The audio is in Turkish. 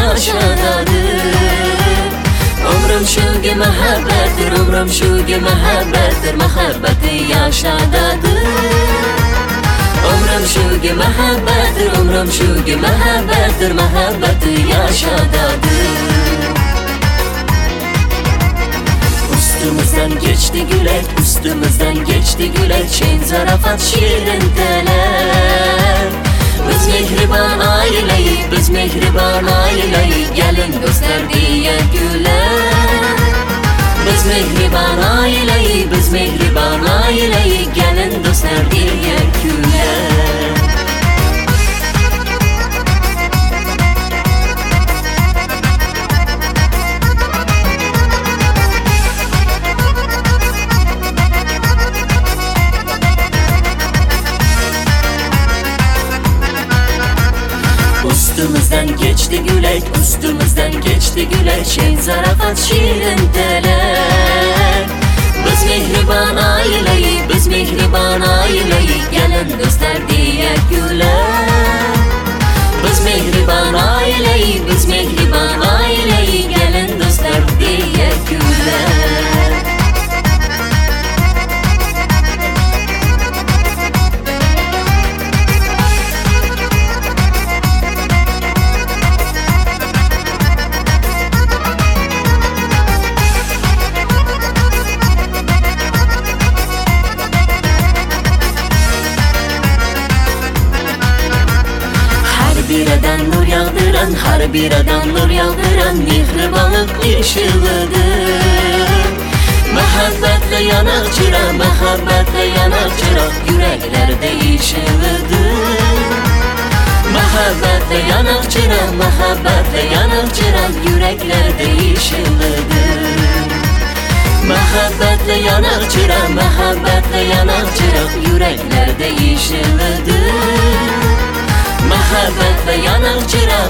yaşadadır. Ömrüm şugi mehabbettir, ömrüm şugi mehabbettir, mehabbeti yaşadadır. Ömrüm şugi mehabbettir, ömrüm şugi mehabbettir, mehabbeti yaşadadır. Üstümüzden geçti güleç, üstümüzden geçti güleç, şen zarafat şirin teler. Biz mehriban aileyi, biz mehriban aileyi, gelin göster diye güler. Biz mehriban aileyi, biz mehriban aileyi, gelin göster diye güler. Üstümüzden geçti güleç, üstümüzden geçti güleç, şen zarafat şirin teler. Biz mehriban aileyi, biz mehriban aileyi, gelin göster diye güler. Biz mehriban aileyi, biz mehriban aileyi, gelin göster diye güler. Bireden nur yağdıran, her bireden nur yağdıran, mihribanlık ışığıdır. Mehabbetle yanak çıra, mehabbetle yanak çıra, yüreklerde ışığıdır. Mehabbetle yanak çıra, mehabbetle yanak çıra, yüreklerde ışığıdır. Mehabbetle yanak çıra, mehabbetle yanak çıra, yüreklerde ışığıdır. Mehabbetle yanak çıra,